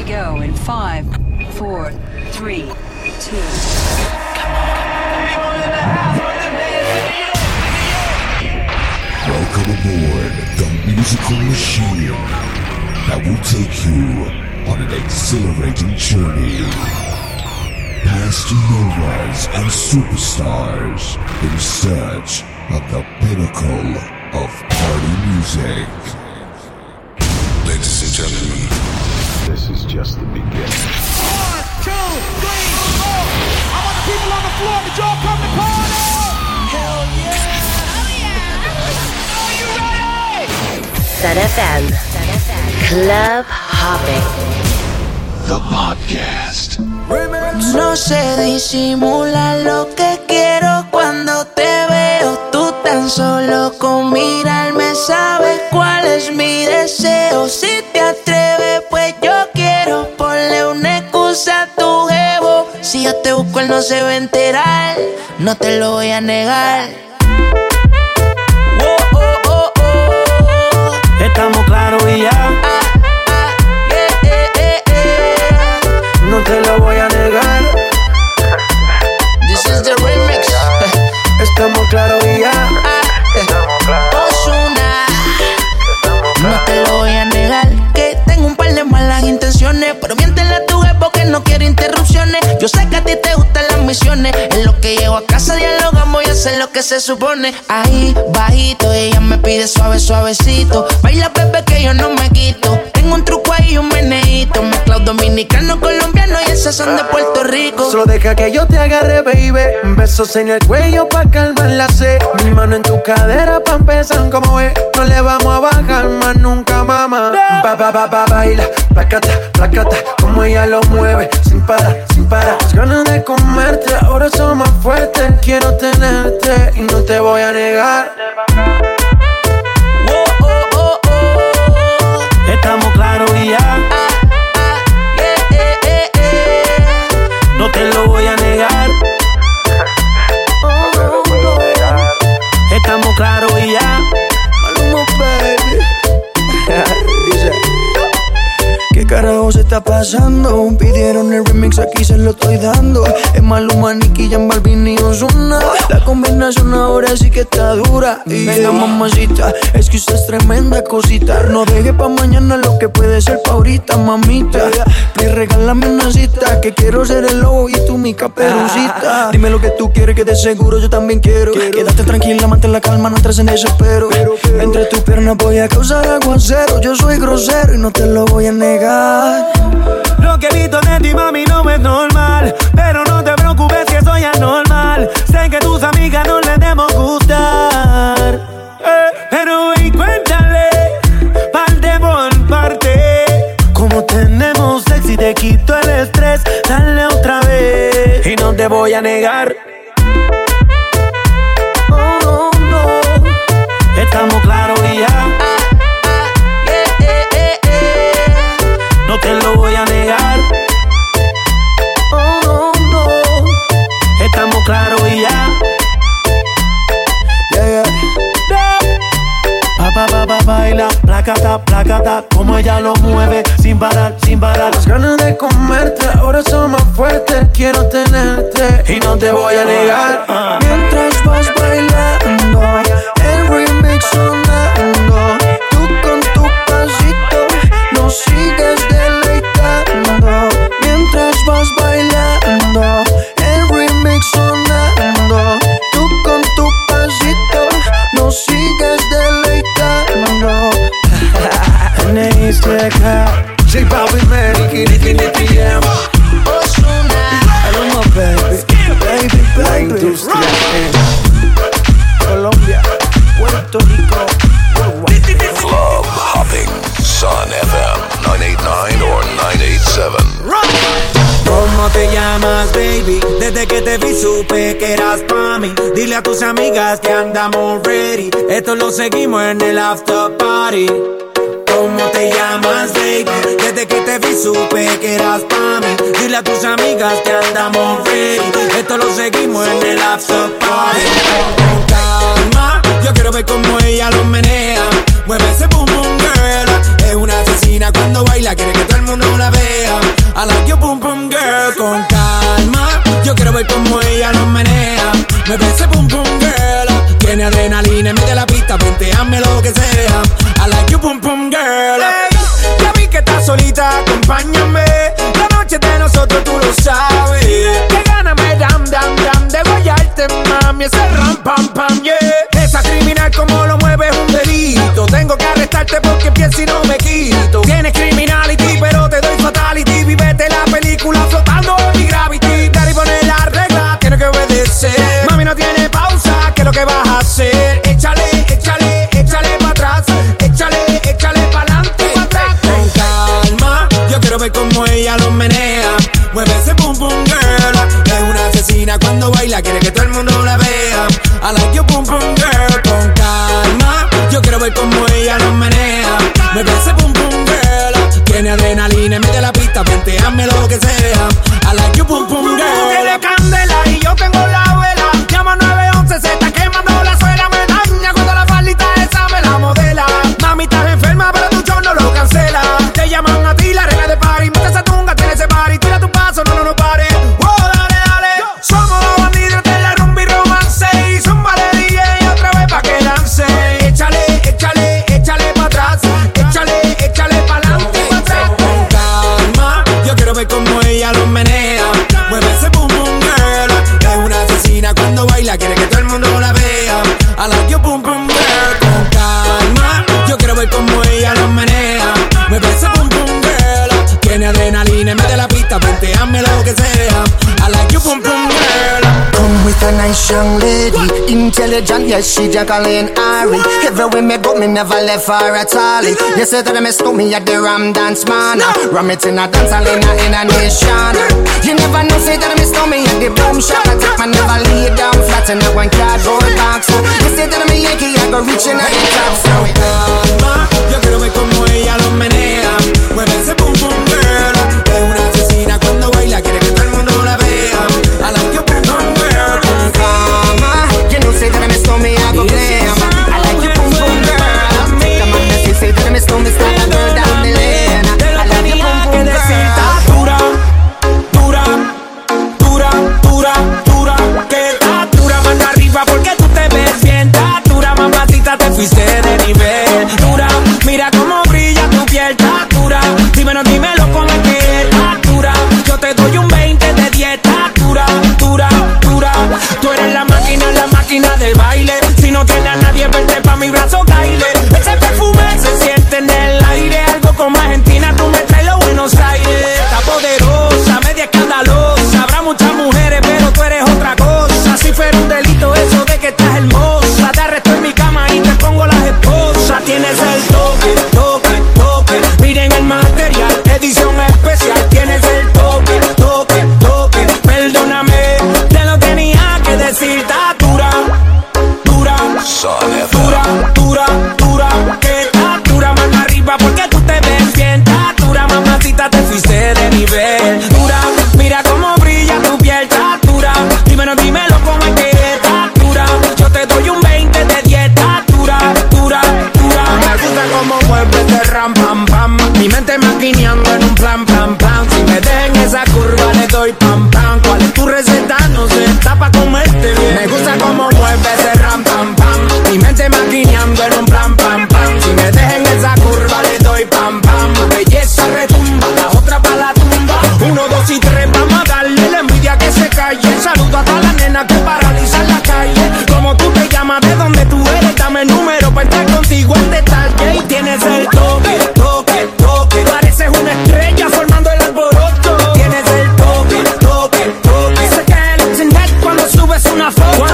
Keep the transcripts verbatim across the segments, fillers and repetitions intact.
go in five, four, three, two. Welcome aboard the musical machine that will take you on an exhilarating journey past novas and superstars in search of the pinnacle of party music. Ladies and gentlemen, this is just the beginning. One, two, three, four. I want the people on the floor to y'all come to party. Hell yeah! Oh yeah! Are you ready? Sun F M. Club Hopping. The podcast. No sé disimular lo que quiero cuando te veo. Tú tan solo con mirarme sabes cuál es mi deseo. Si te atreves, pues yo quiero. Ponle una excusa a tu jevo. Si yo te busco, él no se va a enterar. No te lo voy a negar. Oh, oh, oh, oh. Estamos claros y ya. Ah, ah, yeah, eh, eh, eh. No te lo voy a negar. This is the remix. Estamos claros y ya. Ozuna, no te lo voy a negar, que tengo un par de malas intenciones, pero miéntele a tu jefe porque no quiero interrupciones. Yo sé que a ti te gustan las misiones. En lo que llego a casa dialogamos y hacer lo que se supone. Ahí, bajito, ella me pide suave, suavecito. Baila, bebé, que yo no me quito. Tengo un truco ahí y un meneíto. Mezclado dominicano, colombiano y esas son de Puerto Rico. Solo deja que yo te agarre, baby. Besos en el cuello pa' calmar la sed. Mi mano en tu cadera pa' empezar como ve. No le vamos a bajar más nunca, mamá. Ba, ba, ba, ba, baila, placata, placata. Como ella lo mueve, sin parar, sin parar. Las ganas de comerte, ahora son más fuertes. Quiero tenerte y no te voy a negar. Oh, oh, oh, oh. Estamos claros y ya. Ah, ah, yeah, eh, eh, eh. No te lo voy a negar. Estamos claros y ya. Maluma, baby. Dice, ¿qué carajo se está pasando? Pidieron el remix, aquí se lo estoy dando. Es Maluma, Nicky, Jan Balvin y Ozuna. La combinación ahora sí que está dura. Y venga, mamacita, es que usted es tremenda cosita. No deje pa' mañana lo que puede ser pa' ahorita, mamita. Please, regálame una cita, que quiero ser el lobo y tú mi caperucita. Dime lo que tú quieres, que de seguro yo también quiero. Quédate tranquila, mantén la calma, no entres en desespero. Entre tus piernas voy a causar aguacero. Yo soy grosero y no te lo voy a negar. Lo que he visto de ti, mami, no es normal. Pero no te preocupes que soy anormal. Sé que tus amigas no les debemos gustar, eh, pero ven, cuéntale parte por parte. Como tenemos sexy, te quito el estrés. Dale otra vez y no te voy a negar. Oh, no, no. Estamos claros y ya. No te lo voy a negar. Oh, no, no. Estamos claros y ya. Yeah, yeah. Pa, pa, pa, pa, baila, placata, placata. Como ella lo mueve, sin parar, sin parar. Las ganas de comerte, ahora son más fuertes. Quiero tenerte y no te voy a negar. uh. Mientras vas bailando, el remix sonando. Tú con tu pasito nos sigues deleitando. Mientras vas bailando, el remix sonando. Tú con tu pasito nos sigues deleitando. J Balvin, Nicky, Nicky, Nicky, yeah. Ozuna, Maluma, baby, baby, baby. La industria en Colombia, Puerto Rico, Club Hopping, Sun F M nine eighty-nine or nine eighty-seven. ¿Cómo te llamas, baby? Desde que te vi supe que eras pa' mí. Dile a tus amigas que andamos ready. Esto lo seguimos en el after party. ¿Cómo te llamas, baby? Desde que te vi supe que eras pa' mí. Dile a tus amigas que andamos ready. Esto lo seguimos en el after party. Con calma, yo quiero ver cómo ella lo menea. Mueve ese boom boom girl. Es una asesina cuando baila, quiere que todo el mundo la vea. ver como ella lo menea. Me parece pum pum girl. Tiene adrenalina, mete la pista, ponteame lo que sea. I like you pum pum girl. Hey, ya vi que estás solita, acompáñame. La noche de nosotros tú lo sabes. Que gana me dam dam dam de guayarte, mami. Ese ram pam pam yeah. Esa criminal como lo mueve es un delito. Tengo que arrestarte porque pienso y no me quito. Tienes criminality pero te doy fatality. Vivete la película flotando en mi gravity. Daddy pone la regla, tiene que obedecer. Mami no tiene pausa, ¿qué es lo que vas a hacer? Échale, échale, échale pa' atrás. Échale, échale pa'lante, pa' atrás. Con calma, yo quiero ver cómo ella lo menea. Mueve ese pum pum girl. Es una asesina cuando baila, quiere que todo el mundo la vea. I like you pum pum girl. Con calma, yo quiero ver cómo ella lo menea. Mueve ese pum pum girl. Tiene adrenalina, mete la pista, venteame lo que sea. I like you pum pum girl. Tú tienes candela y yo tengo la vela. Llama nueve once, se está quemando la suela. Me daña cuando la faldita esa me la modela. Mami estás enferma pero tu show no lo cancela. Te llaman a ti la regla de party. Mete esa tunga, tiene ese party. Tira tu paso, no, no, no pare. Wow, dale, dale. Somos los bandidos de la rumba y romance. Y zumba de D J otra vez pa' que lance. Échale, échale, échale pa' atrás. Échale, échale pa'lante, pa' atrás. Con calma, yo quiero ver cómo ella lo menea. Mueve ese pum pum girl. Es una asesina cuando baila, quiere que todo el mundo la vea. I like you pum pum girl. Con calma, yo quiero ver cómo ella lo menea. Mueve ese pum pum girl. Tiene adrenalina, mete la pista, ponteame lo que sea. I like you pum pum girl. Come with a nice young lady, intelligent, yes, she Jacqueline Ari. Everywhere me go, me never left her at all. You say that me stole me at the Ram Dance Man. Ram it in a dance hall in a, in a nation. You never know, say that me stole me at the Boom Shop. I take my never lay down flat in a one cardboard box. You say that me Yankee, I go reaching at the top. So calma, yo quiero ver como ella lo menea. Mueve ese pum pum girl. Es una asesina cuando baila, quiere que todo el mundo la vea. I like you pum pum girl. Con calma, you know say that me stole me, I go blame. I like you pum pum girl. The man that say say that me stole me, start a girl down the lane. I like you pum pum girl. Dura, dura, dura, dura, dura. Que está dura, mano arriba porque tú te ves bien. Está dura, mamacita, te fuiste de nivel. Dura, mira cómo brilla tu piel. Está dura, dímelo, dímelo con el que está dura. Yo te doy un veinte de dieta. Dura, dura, dura. Tú eres la máquina, la máquina del baile. Si no tienes a nadie, verte pa' mi brazo, caile. Ese perfume se siente en el aire. Algo como Argentina, tú me traes los Buenos Aires. Está poderosa, media escandalosa. Habrá muchas mujeres, pero tú eres otra cosa. Si fuera un delito eso de que estás hermosa, te arresto en mi cama y te pongo las esposas. Tienes el toque, toque, toque. Miren el material, edición especial. Tienes el toque, toque, toque. Perdóname, te lo tenía que decir. Está dura, dura, dura, dura, dura. Que está dura, mano arriba porque tú te ves bien. Está dura, mamacita, te fuiste de nivel. Dura, mira cómo brilla tu piel. Está dura, dímelo, dímelo cómo es que está dura. Yo te doy un veinte de dieta. Dura, dura, dura. Me gusta cómo mueves de ram, pam, pam. Mi mente maquineando en un plan, plan, plan. Si me dejen esa curva le doy pam, pam. ¿Cuál es tu receta? No sé, está pa' comerte bien. Me gusta cómo mueves de ram, pam, pam. Mi mente maquineando en un plan, pam, pam. Si me dejen esa curva le doy pam, pam. Belleza retumba, la otra pa' la tumba. Uno, dos y tres, vamos a darle la envidia que se calle. Saludo a todas las nenas que paralizan la calle. Como tú te llamas, de dónde tú eres, dame el número para estar contigo en detalle. Y tienes el toque, toque, toque. Pareces una estrella formando el alboroto. Tienes el toque, toque, toque. Sé que el internet cuando subes una foto.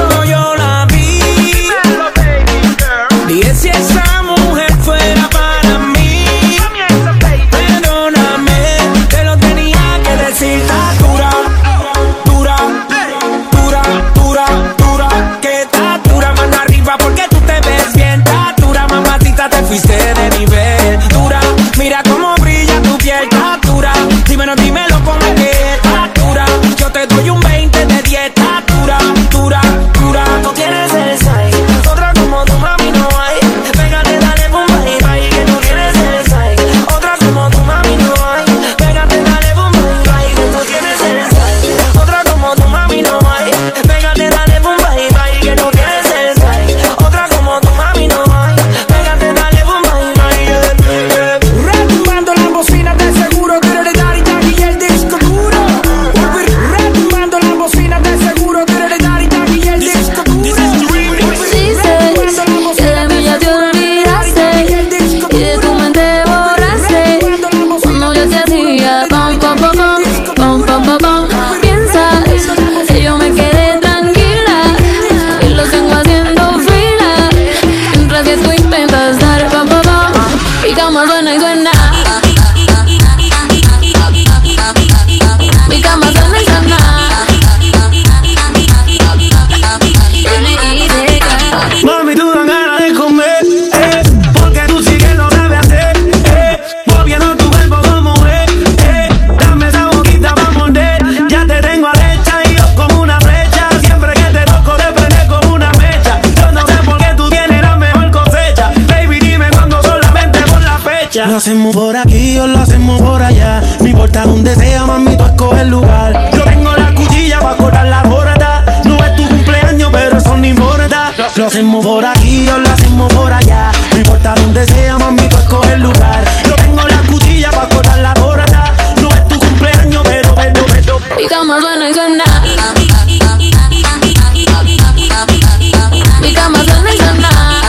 lo hacemos por allá. No importa donde sea, mami, tú escoges el lugar. Yo tengo la cuchilla para cortar la borda. No es tu cumpleaños, pero eso no importa. Lo hacemos por aquí o lo hacemos por allá. No importa donde sea, mami, tú escoges el lugar. Yo tengo la cuchilla para cortar la borda. No es tu cumpleaños, pero, pero, pero. Mi cama suena y suena. Mi cama suena y suena.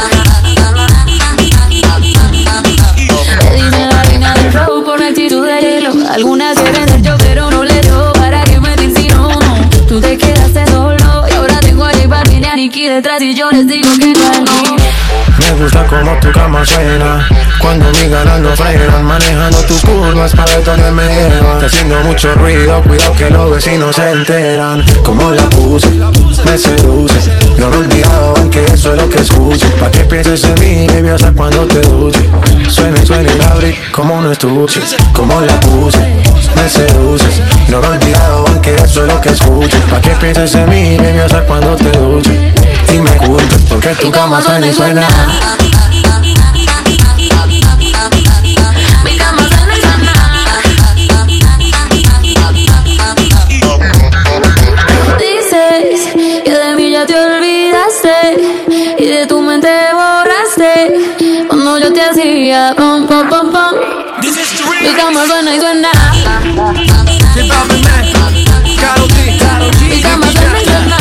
Le dicen la reina del flow por la actitud de hielo. Algunas quieren ser yo, pero no le dio. ¿Para qué mentir si no, no? Tú te quedaste solo y ahora tengo a J Balvin y a Nicki detrás y yo les digo que no, no. Me gusta como tu cama suena cuando mi ganas no frenan, manejando tus curvas para ver dónde me llevan. Haciendo mucho ruido, cuidado que los vecinos se enteran. Como la puse, me seduce. No me he olvidado, aunque eso es lo que escucho. Pa' que pienses en mí, baby, hasta cuando te duche. Suena y suena y la abrí como un estuche. Como la puse, me seduce. No me he olvidado, aunque eso es lo que escucho. Pa' que pienses en mí, baby, hasta cuando te duche. Y me culpes porque tu cama suena y suena. Mi cama suena y suena. Dices que de mí ya te olvidaste y de tu mente borraste cuando yo te hacía pom pom pom pom. Mi cama suena y suena. Mi cama suena y suena. Mi cama suena y suena.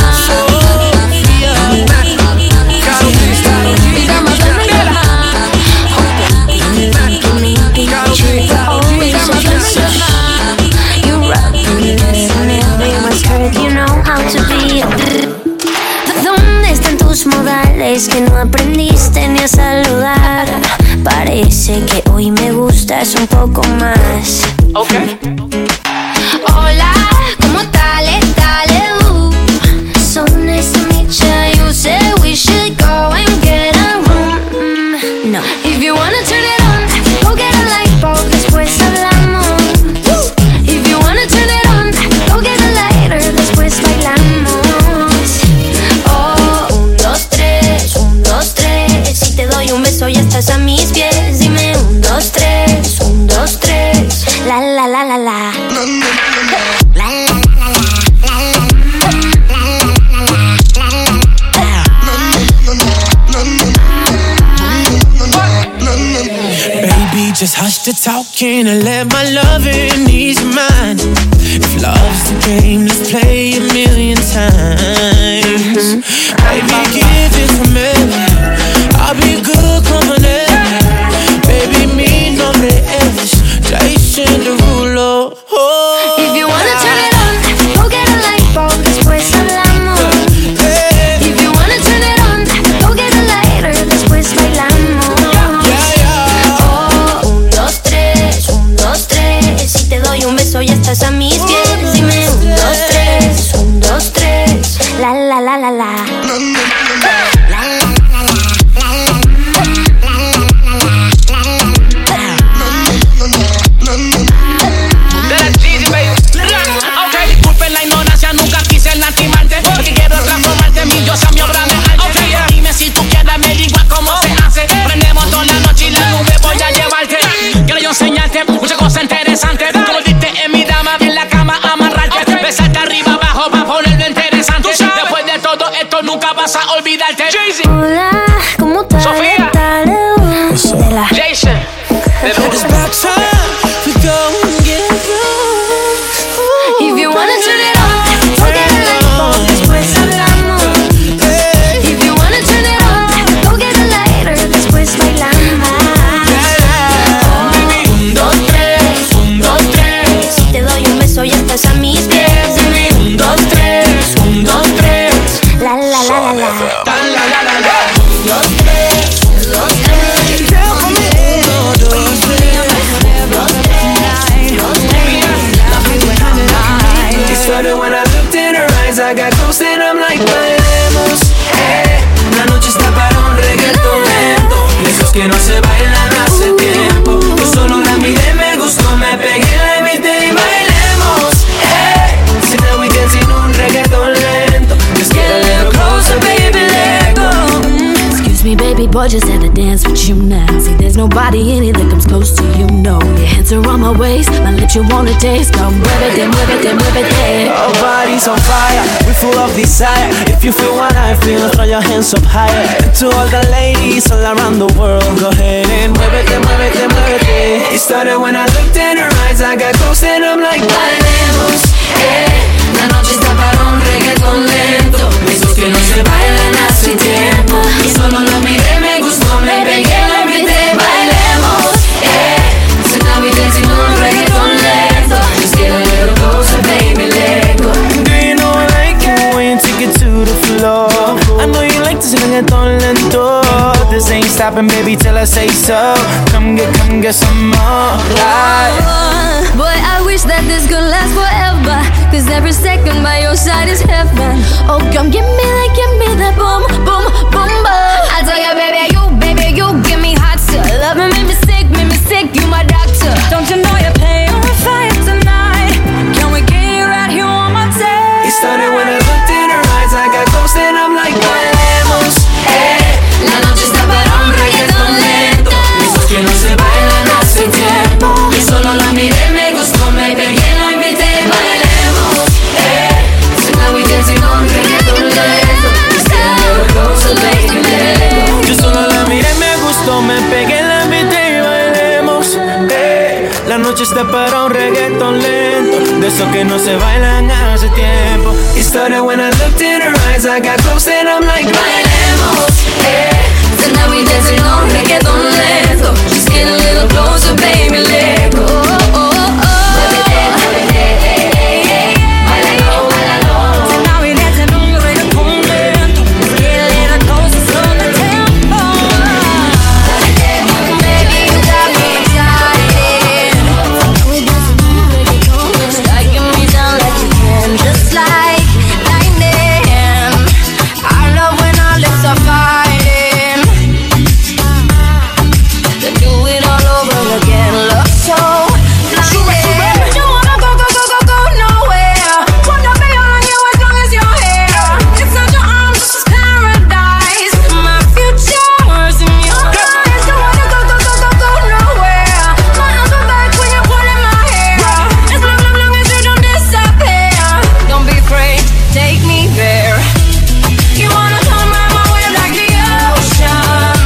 You know how to be. ¿Dónde están tus modales que no aprendiste ni a saludar? Parece que hoy me gustas un poco más. Okay. Hola, ¿cómo tal? Dale, uh. So nice to meet you. You said we should go and get a room. Mm, no. If you wanna turn it on, go get a light bulb. Después hablamos. If you wanna turn it on, go get a lighter. Después bailamos. Oh, un, dos, tres, un, dos, tres. Si te doy un beso ya estás a mis pies. Dime un, dos, tres, un, dos, tres. La la la la la. Baby, just hush the talking and let my loving ease your mind. If love's the game, let's play a million times. Baby, give it to me. I'll be good company. Baby, mi nombre es Jason Derulo. Oh. If you wanna turn it on, go get a light bulb. Después hablamos. If you wanna turn it on, go get a lighter. Después bailamos. Oh, un, dos, tres, un, dos, tres. Si te doy un beso ya estás a mis pies. Dime un, dos, tres, un, dos, tres. La la la la la. Enseñarte muchas cosas interesantes. Como diste en mi dama, en la cama amarrarte. Okay. Besarte arriba abajo para ponerlo interesante. Después de todo esto nunca vas a olvidarte. Jay-Z. Hola, ¿cómo estás? Sofía. Jason. It's about time we go and get lost. If you wanna turn it on, go get a light bulb. Después hablamos. If you wanna turn it on, go get a lighter. Después bailamos. Soy estás a mis pies. Un, dos, tres, un, dos, tres. La la la la la. La la la la. Un, dos, tres, un, dos, tres. Uno, dos, tres. It started when I looked in her eyes. I got close and I'm like, bailemos. Eh, la noche está para un reggaetón lento. Esos que no se bailan hace tiempo. Yo solo la miré, me gustó, me pegué, la invité y bailé. Sin un reggaeton lento. Just get a little closer, baby, let go. Excuse me, baby boy, just had to dance with you now. See, there's nobody in it that comes close to you, no. Your hands are on my waist, my lips you wanna taste. Come muévete, muévete, muévete. Our bodies on fire, we're full of desire. If you feel what I feel, throw your hands up higher. And to all the ladies all around the world, go ahead and muévete, muévete, muévete. It started when I looked in her eyes, I got close and I'm like, bailemos, eh. La noche está para un reggaetón lento. Esos que no se bailan hace tiempo. Y solo lo miré, me gustó, me pegué, lo invité. Bailemos, eh. So now we dancing on reggaetón lento. Just get a little closer, baby, let go. do you know I like it when you take it to the floor? I know you like this reggaetón lento. This ain't stopping, baby, till I say so. Come get, come get some more. Like, Oh, boy, I wish that this could last forever. Cause every second by your side is heaven. Oh, come give me that, give me that boom, boom, boom, boom. I tell ya, baby, you, baby, you give me hot too. Love me, make me sick, make me sick, you my doctor. Don't you know you're playing with fire tonight? Can we get you out here one more time? it started when I looked in her eyes, I got close and I'm like, bailemos, eh. La noche está para un reggaetón lento. Esos que no se bailan hace tiempo. Y solo la miré, me gustó, me pegué, lo invité. Bailemos, eh. So now we dancing on reggaetón lento. Just get a little closer, baby, let go. yo solo la miré, me gustó, me pegué, la invité y bailemos, eh. La noche está para un reggaetón lento, de esos que no se bailan hace tiempo. It started when I looked in her eyes, I got close and I'm like, Bailemos, eh. So now we dancing on reggaetón lento. Just get a little closer, baby, let go. Oh, oh, oh. Muévete, muévete, eh, eh, eh. Bailalo, bailalo. So now we dancing on reggaeton lento. Let's get a little closer, slow the tempo. Baby, you got me excited. Striking me down like you can, just like lightning. I love when our lips are fighting. To do it all over again, love so blinding. You wanna go, go, go, go, go nowhere. Wanna be on you as long as you're here. Inside your arms, this is paradise. My future's in your eyes. You wanna go, go, go, go, go nowhere. My arms are back when you're pulling my hair. As long, long, long as you don't disappear. Don't be afraid, take me there. You wanna come round my way like the ocean.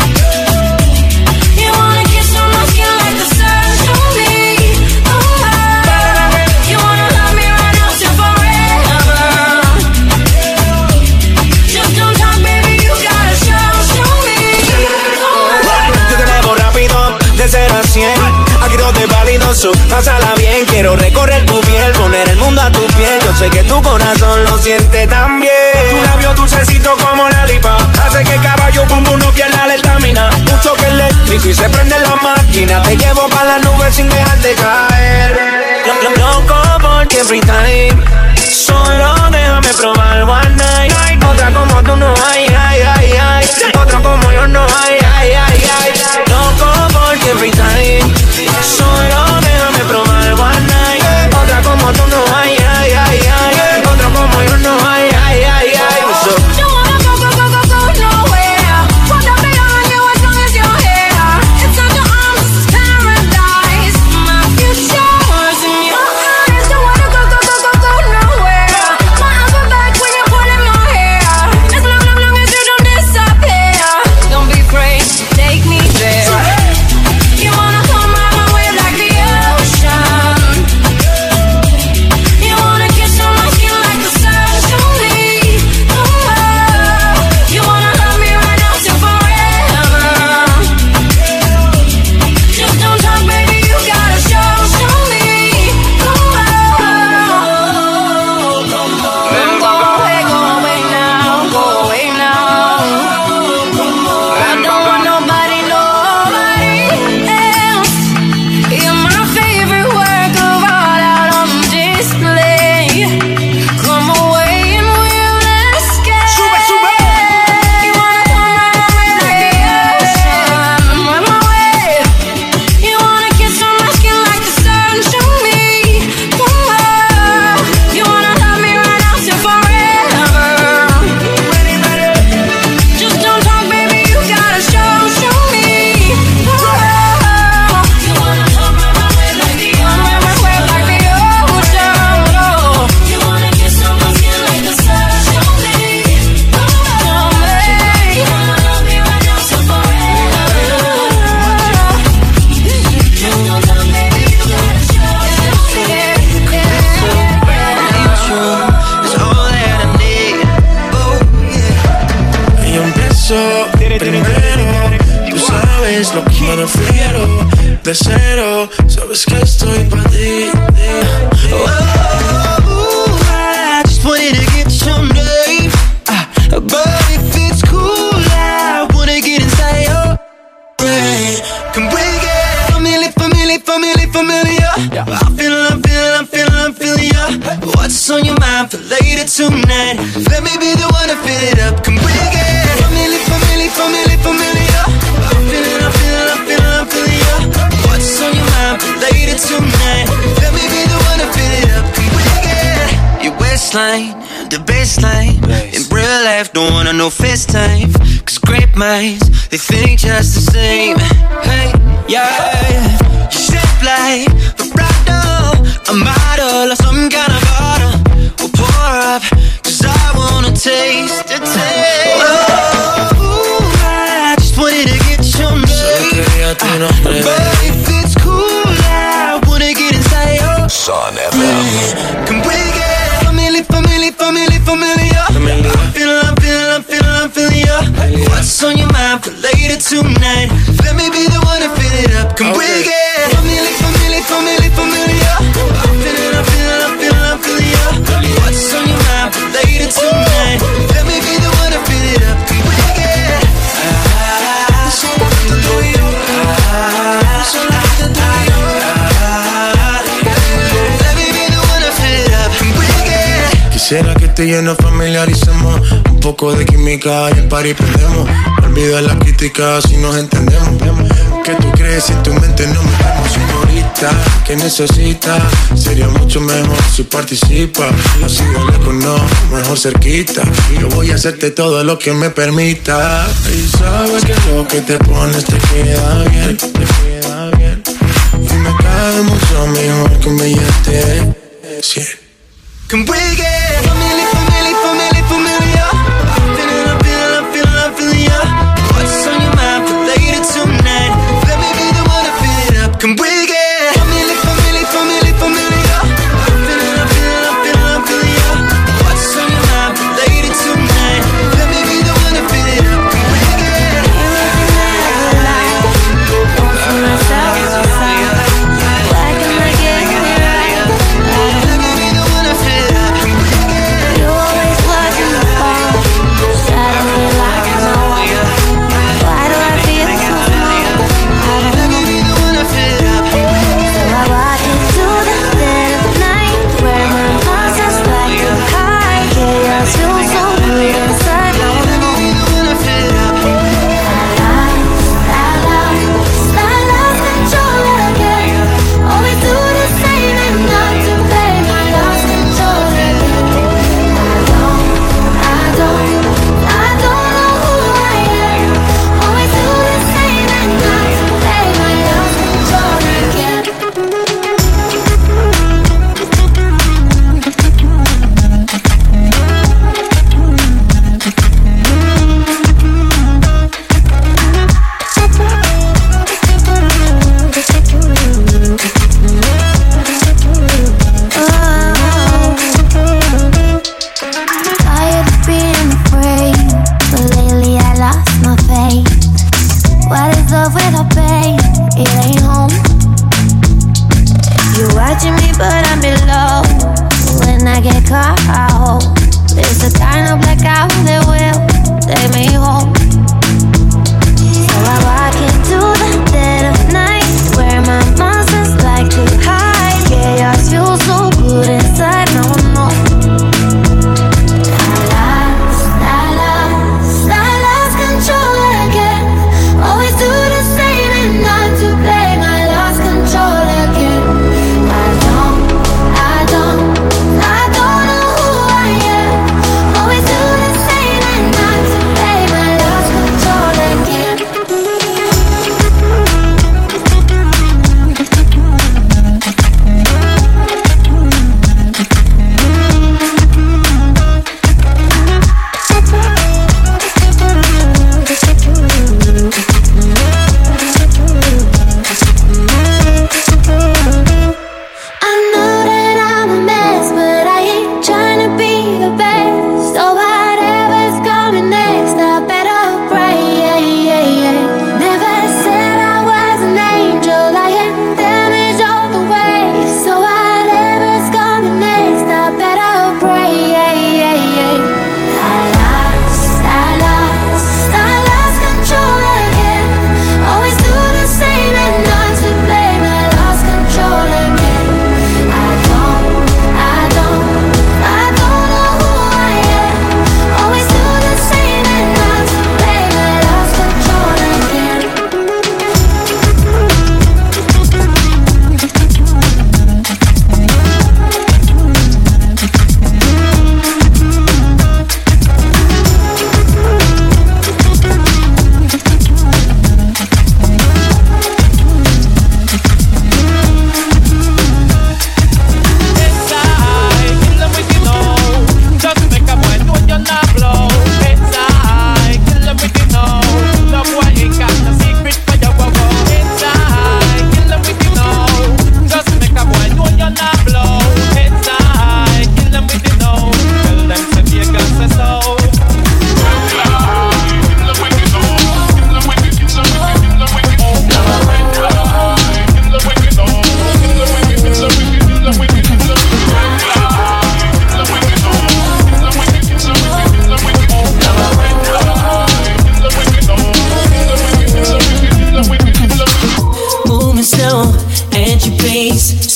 You wanna kiss on my skin like the sun. Show me, oh, you wanna love me right now till forever. Just don't talk, baby, you gotta show, show me. Yo te muevo rápido, de cero a cien. Aquí todo es validoso, pásala bien. Quiero recorrer tu piel, poner el mundo a tu piel. Yo sé que tu corazón lo siente también. Tu labio dulcecito como la lipa hace que el caballo pum pum no pierda la estamina. Mucho que eléctrico y se prende la máquina. Te llevo pa' las nubes sin dejarte caer. Lo- lo- Loco porque every time. Solo déjame probar one night. Otra como tú no hay, ay, ay, ay. Otra como yo no hay, ay, ay, ay. Loco porque every time. Solo déjame probar one night. Otra como tú no hay, ay, ay, ay. Otra como yo no hay, ay, ay, ay. So, You wanna go, go, go, go, go nowhere. Wanna be on you as long as you're here. Inside your arms, this is paradise. My future's in your eyes. You wanna go, go, go, go, go nowhere. My arms are back when you're pulling my hair. As long, long, long as you don't disappear. Don't be afraid, primero. Tú sabes lo que me refiero. De cero, sabes que estoy pa' ti. Oh, I just wanted to get your name, uh, but if it's cool, I wanna get inside your brain. Can we get familiar, familiar, familiar, familiar? I'm feeling, I'm feeling, I'm feeling, I'm feeling ya. What's on your mind for later tonight? Let me be the one to fill it up. Can we get familiar, familiar, familiar, familiar? I'm feeling, I'm feeling, I'm feeling, I'm feeling ya. What's on your mind for later tonight? Let me be the one to fill it up. Can we get your waistline, the baseline? In real life, don't wanna know FaceTime. Cause great minds, they think just the same. Hey, yeah. You shape like vibrato, a model or some kind of bottle. We'll pour up, cause I wanna taste the taste. Oh, I just wanted to get your name, but if it's cool, I wanna get inside your Sun F M. Can we get familiar, familiar, familiar, familiar? I'm feeling, I'm feeling, I'm feeling, I'm feeling ya. What's on your mind for later tonight? Let me be the one to fill it up. Can we get familiar, familiar, familiar, familiar? I'm feeling, I'm feeling, I'm feeling, I'm feeling ya. What's on your mind for later tonight? Let me be the one to fill it up. Can we get ah, solo tú y yo, ah, solo tú y yo, ah, let me be the one to fill it up. Can we get quisiera que tú y yo nos familiaricemos, un poco de química y el party prendemos. Olvida las críticas si nos entendemos. ¿Qué tú crees si en tu mente no metemos? Señorita, ¿qué necesitas? Sería mucho mejor si participa. Así de lejos no, mejor cerquita. Yo voy a hacerte todo lo que me permita. Y sabes que lo que te pones te queda bien, te queda bien. Y me cae mucho mejor que un billete cien. Can we get familiar, familiar, familiar, familiar? I'm feeling, I'm feeling, I'm feeling, I'm feeling ya. What's on your mind for later tonight? Let me be the one to fill it up. Can we get familiar, familiar, familiar, familiar? I'm feeling, I'm feeling, I'm feeling, I'm feeling ya. What's on your mind for later tonight? Let me be the one to fill it up. Can we get why can I get it right? Let me be the one to fill it up. You always watching the phone, shadow me like I know. Why do I feel so small? Let me be the one to fill it up. So I walk into the dead of night, where my monsters like to hide. Chaos feels so good inside. Let me be the one to fill it up. I lost, I lost, I lost control again. Always do the same and not to blame. I lost control again. I don't, I don't, I don't know who I am. Always do the same and not to blame. I lost control again. Tired of being afraid, but lately I lost my faith. What is love without pain? It ain't home. You're watching me, but I'm below. When I get caught, I hope there's a kind of blackout that will take me home. So I walk into the dead of night, where my monsters like to hide. Chaos feels so good inside, no, no. I lost, I lost, I lost control again. Always do the same and not to blame. I lost control again. I don't, I don't, I don't know who I am. Always do the same and not to blame. I lost control again.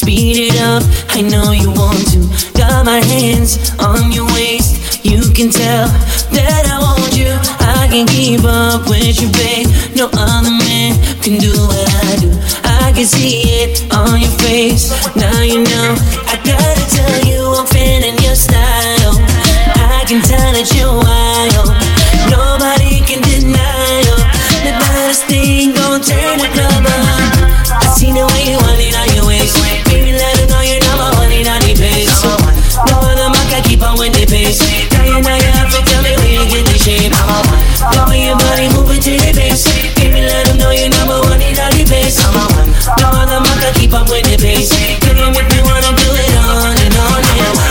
speed it up. I know you want to. Got my hands on your waist. You can tell that I want you. I can keep up with you, babe. No other man can do what I do. I can see it on your face. Now you know. I gotta tell you, I'm feeling your style. I can tell that you're wild. Nobody can deny you. The baddest thing gon' turn the club on. I see the way you want it on your waist. Baby, let her know you're number one in all the place. No other man can keep on with the pace. Now you know you have to tell me where you get the shape. The way your body moving to the bass. Baby, let them know you're number one in all the place. No other man can keep up with the pace. Can you make me wanna do it on and on and on?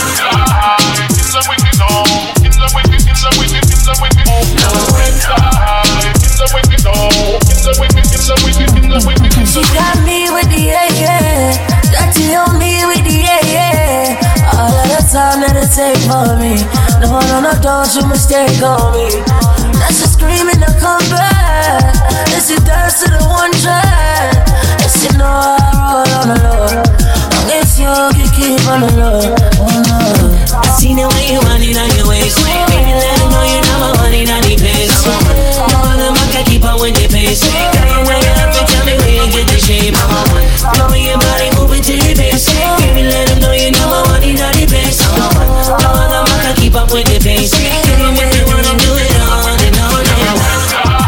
She got me with the yeah, yeah. Dirty on me with the yeah, yeah. All of the time that it take for me. No, no, no, don't you mistake on me. Now she screaming to come back. And she dance to the one track. And she know I roll on the low. Long as you can keep on the low. Oh no. I seen the way you want it on your waist. Baby, let them know you're number one in all the place. No other man can keep up with the pace. Girl, you know you have to tell me where you get the shape. Know your body moving to the bass. Baby, let them know you're number one in all the place. No other man can keep up with the pace. Can you make me wanna do it on and on and on?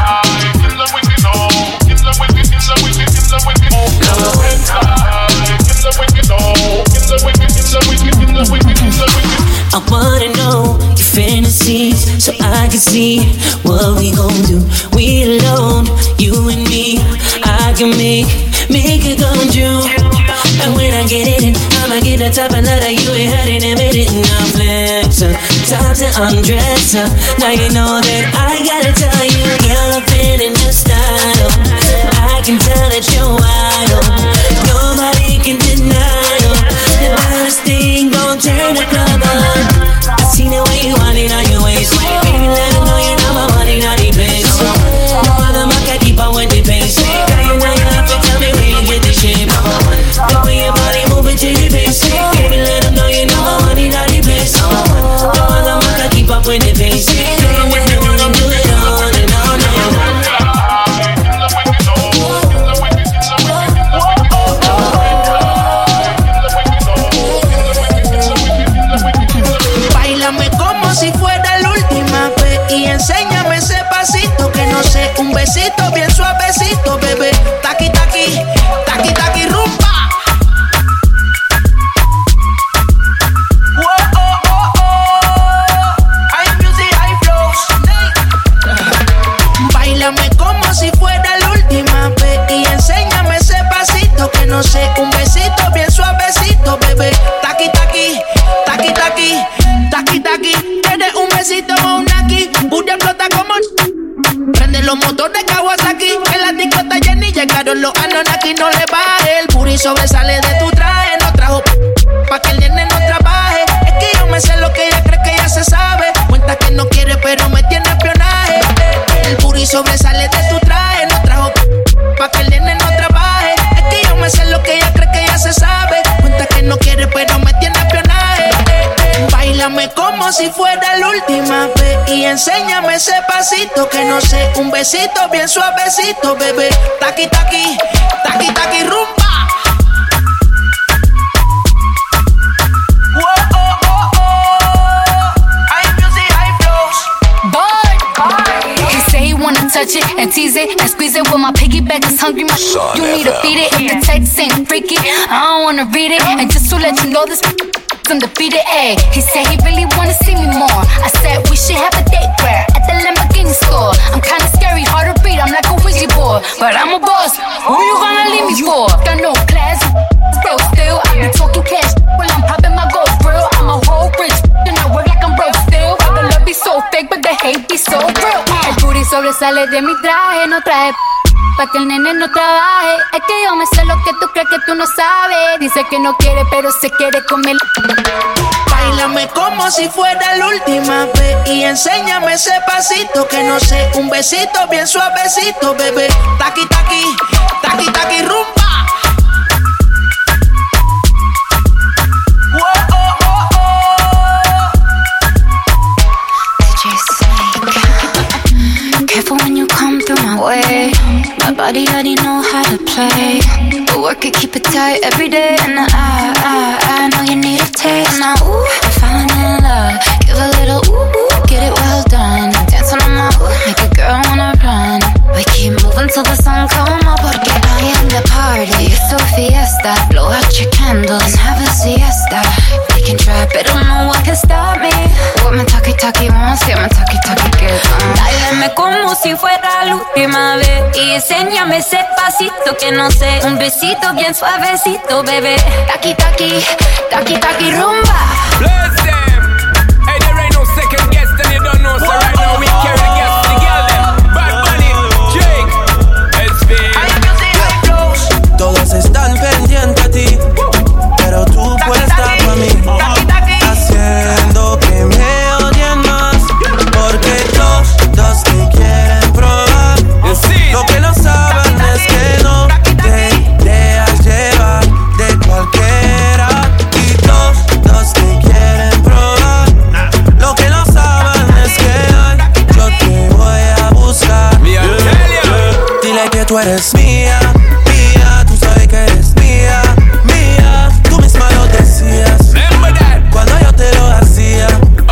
I wanna know your fantasies so I can see what we gon' do. We alone, you and me. I can make, make it come true. And when I get it in, I'ma get the type of love that you ain't had and admit it. Now flex up, time to undress up. Now you know that I gotta tell you, girl, I'm feeling your style. I can tell that you're wild. Nobody can deny you. The baddest thing gon' turn the club on. I seen the way you want it on your waist. Baby, let them know you're number one in all the place. No other man can keep up with the pace. Girl, you know you have to tell me where you get the shape. The way your body moving to the bass. Baby, let them know you're number one in all the place. No other man can keep up with the pace. Girl, you make me wanna do it on and on and on. Si fuera la última vez y enséñame ese pasito que no sé, un besito bien suavecito, bebé. Taqui taqui, taqui taqui rumba. Whoa, oh, oh, oh. Hay music, hay flows. Báilame como si fuera la última vez y enséñame ese pasito que no sé, un besito bien suavecito, bebé. Taqui taqui, taqui taqui, taqui taqui. Un besito o un aquí, Booty explota como prende los motores Kawasaki. En la discota Jenny llegaron los Anunnaki. No le baje, el booty sobresale de tu traje. No trajo pa' que el nene no trabaje. Es que yo me sé lo que ella cree que ya se sabe. Cuenta que no quiere pero me tiene espionaje. El booty sobresale de tu traje. No trajo pa' que el nene no trabaje. Es que yo me sé lo que ella cree que ya se sabe. Cuenta que no quiere pero me tiene espionaje. Báilame como si fuera la última vez y enséñame ese pasito que no sé, un besito bien suavecito, bebé. Taqui taqui, taqui taqui rumba. Whoa, oh, oh, oh. Hay music, hay flows. Boy, he say he wanna touch it and tease it and squeeze it with my piggyback is hungry. My you need to feed it. If the text ain't freaky, I don't wanna read it. And just to let you know this undefeated, ayy. He said he really wanna see me more. I said we should have a date where at the Lamborghini store. I'm kinda scary, hard to read, I'm like a Ouija board. But I'm a boss, who you gonna leave me for? Got no class, bro, still I be talking cash while I'm popping my gold grill. I'm a whole rich, and I work like I'm broke still. But the love be so fake, but the hate be so real. El booty sobresale de mi traje, no traje pa' que el nene no trabaje. Es que yo me sé lo que tú crees que tú no sabes. Dice que no quiere, pero se quiere comer. Báilame como si fuera la última vez y enséñame ese pasito que no sé, un besito bien suavecito, bebé. Taqui taqui, taqui taqui rumba. tight every day, and I, I, I know you need a taste. Now, ooh, I'm falling in love. Give a little ooh, ooh, get it well done. Dance on my ooh, make a girl wanna run. We keep moving till the sun come up, porque I am the party. It's a fiesta. Blow out your candles and have a siesta. We can try, but no one can stop me. What my talkie talkie wants, yeah, my talkie talkie gets on. Dáleme como si fuera la última vez y enséñame ese pasito que no sé. Un besito bien suavecito, bebé. Taki taki, taki taki rumba. Bless them. Hey, there ain't no second guess, then you don't know. So right now we carry the guests to the girl them. Bad Bunny, Jake, S P. Todos están pendientes a ti, pero tú puestas para mí, haciendo que me odien más, porque todos te quieren probar. Lo que no saben es que no te dejas llevar de cualquiera, y todos te quieren probar. Lo que no saben es que hoy yo te voy a buscar. Dile que tú eres mía, mía, tú sabes que eres mía, mía, tú misma lo decías cuando yo te lo hacía.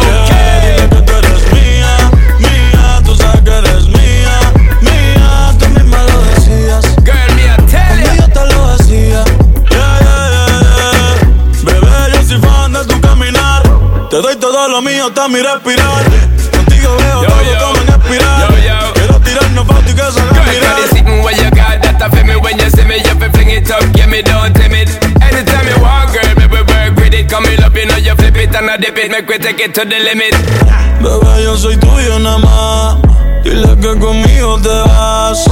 Okay. Dile que tú eres mía, mía, tú sabes que eres mía, mía, tú misma lo decías. Girl, me a tell you. Cuando yo te lo hacía. Yeah, yeah, yeah, yeah. Bebé, yo soy fan de tu caminar. Te doy todo lo mío hasta mi respirar. Contigo veo yo, todo yo. Como en espiral. Yo, yo. Quiero tirarnos fotos y que se haga mirar. What you got that I feel me when you see me, you fi fling it up, get me down timid. Anytime you walk, girl, baby, work with it. Come me up, you know you flip it and I dip it, make we take it to the limit. Bebé, yo soy tuyo nada más. Dile que conmigo te vas.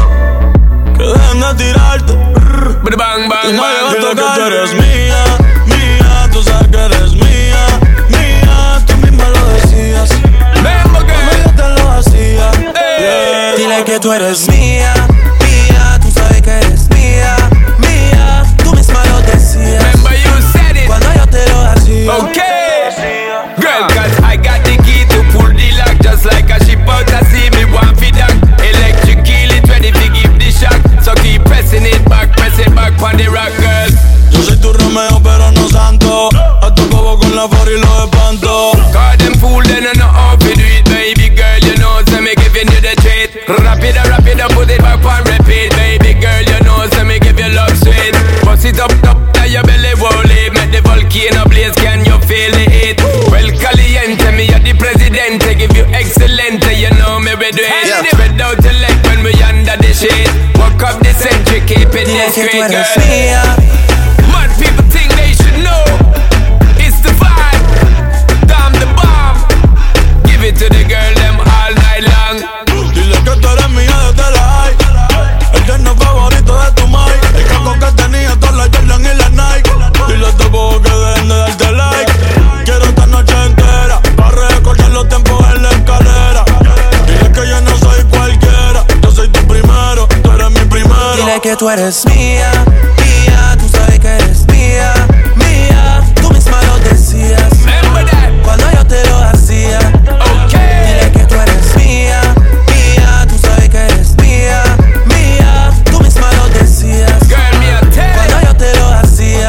Que dejen de tirarte. Bang, bang, y no bang. Dile que tú eres mía, mía, tú sabes que eres mía, mía, tú misma lo decías. Cuando yo te lo hacía. Yeah. Dile que tú eres mía, mía, tú sabes que eres mía, mía, tú misma lo decías. Remember you said it. Cuando yo te lo hacía. Okay. Girl, cause I got the key to pull the lock, just like a ship out to sea. Me want fi dock. Electric key, it ready to give the shock. So keep pressing it back, press it back on the rock, girl. Yo soy tu Romeo, pero no santo. A tu cobo con la for y lo espanto. Cause them fool, they don't know how to do it, baby girl. You know, so me giving you the treat. Rap it up, rap it up, put it back on repeat, baby girl. You know, so me give you love sweet. Bust it up, up, now your belly won't leave. Make the volcano blaze, can you feel the heat? Well, caliente, me you're the president. Give you excellent, you know me we do it. Yeah. Spread out the leg when we under the shade. Walk up the century, keep it discreet, girl. Mad people think they should know. It's the vibe, damn the bomb. Give it to the girl, them all night long. Dile que tú eres mía desde la high. El yerno favorito de tu mai. El caco que tenía todas las Jordan y las Nike. Dile a tu bobo que dejen de darte like. Quiero esta noche entera para recordar los tiempos en la escalera. Dile que yo no soy cualquiera. Yo soy tu primero, tú eres mi primero. Dile que tú eres mía, mía, tú sabes que eres mía, mía, tú misma lo decías. Cuando yo te lo hacía. Okay. Dile que tú eres mía, mía, tú sabes que eres mía, mía, tú misma lo decías. Girl, me a tell. Cuando yo te lo hacía.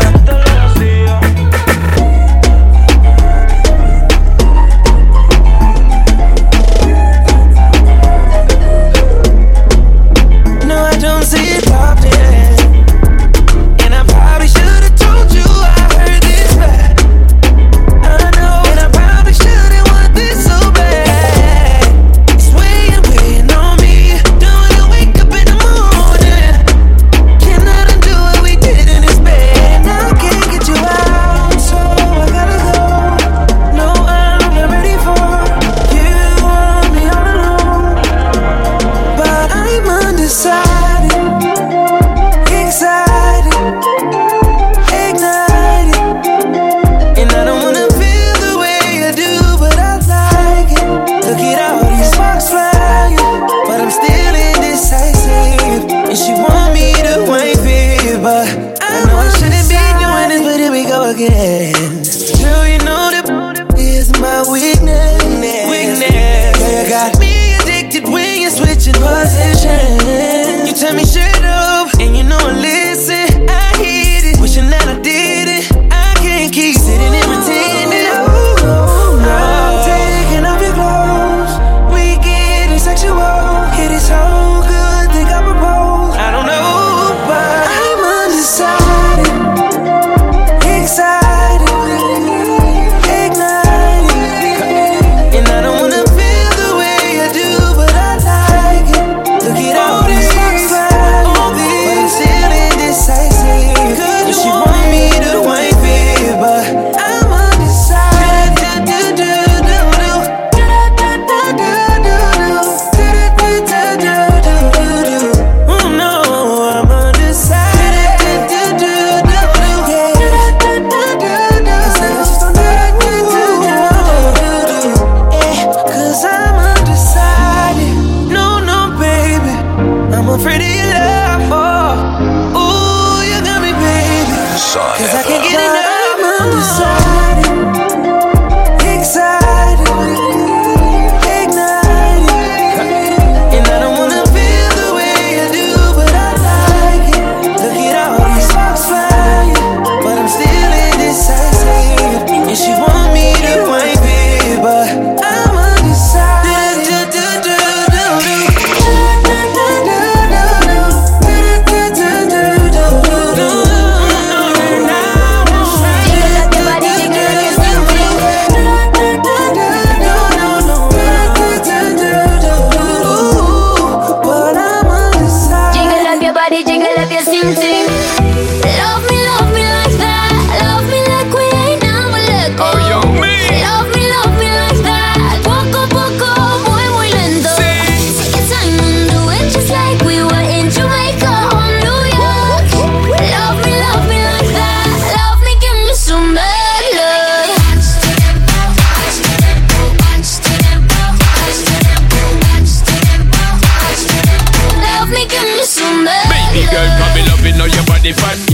No, I don't see it often, and I probably should've told you I heard this bad. I know, and I probably shouldn't want this so bad. It's weighing, weighing on me. Don't wanna wake up in the morning. Cannot undo what we did in this bed. Now I can't get you out, so I gotta go. No, I'm not ready for you. Want me all alone, but I'm undecided, excited, ignited, and I don't wanna feel the way I do, but I like it. Look at all these sparks flying, but I'm still indecisive. And she want me to wipe it, but I know I shouldn't be doing this, but here we go again. Girl, you know that is my weakness. Weakness. Yeah, you got me addicted when you're switching positions. You tell me shut up, and you know I listen. I hate it. Wishing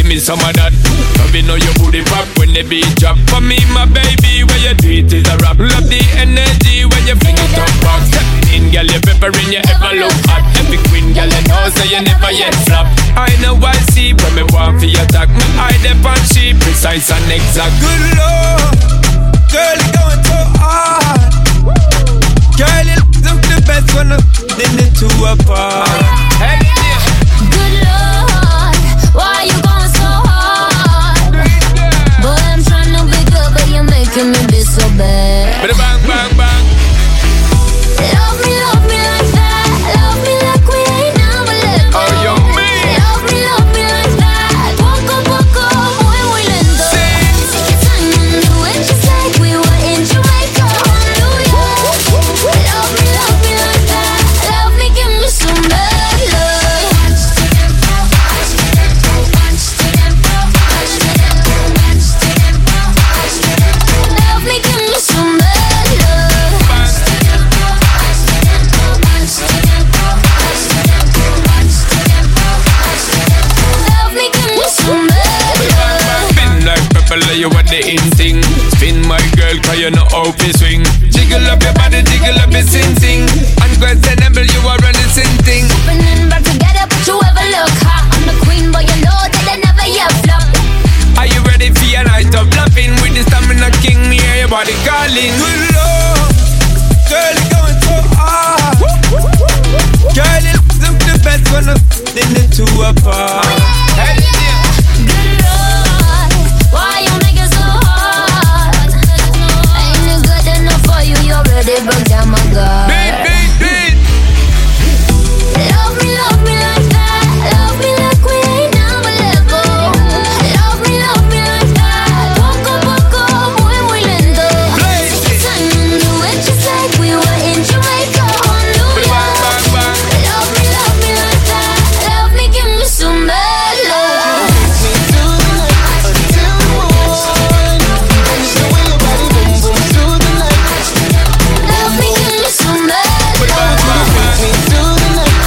me some of that. Love you know your booty pop when the beat drop. For me, my baby, when you do it is a rap. Love the energy when you fling it up back. Step in, girl, you peppering, you ever look hot. Every queen, girl, you know, so you never yet flop. I know I see when me want for your attack. Me eye them on she precise and exact. Good Lord, girl, you going so hard. Girl, you look the best when I'm in the two apart. Hey, yeah. Good Lord, why you going so hard? Boy, I'm trying to be good, but you're making me be so bad. Bang, bang, bang. Love me, love me like that. Love me like we ain't never let go. Oh, you mean? Love me, love me like that. Poco, poco, muy, muy lento. Take your time and do it just like we were in Jamaica, Honduras. Love me, love me like that. Love me, give me some bad love. Love me, give me some bad love. Love me, give me some bad love. Spin like propeller, you are the in thing. Spin my girl, cause you know how to swing. Jiggle up your body, jiggle up your sing sing. Unquestionable, you are running sing thing. Happening back together, but you ever look hot. I'm the queen, but you know that I never yet flop. Are you ready for your night of loving? With the stamina king, me hear your body calling. Good Lord, girl, you going so hard. Girl, you look the best when I'm in the two apart. Hey, yeah. Good Lord, why you make it so hard? Ain't it good enough for you? You already broke down my guard. Beat, beat, beat. Love me, love me like that. Love me like we ain't never let go. Love me, love me like that. Poco, poco, muy, muy lento. Take your time and do it just like we were in Jamaica, Honduras. Love me, love me like that. Love me, give me some bad love. Love me, give me some bad love.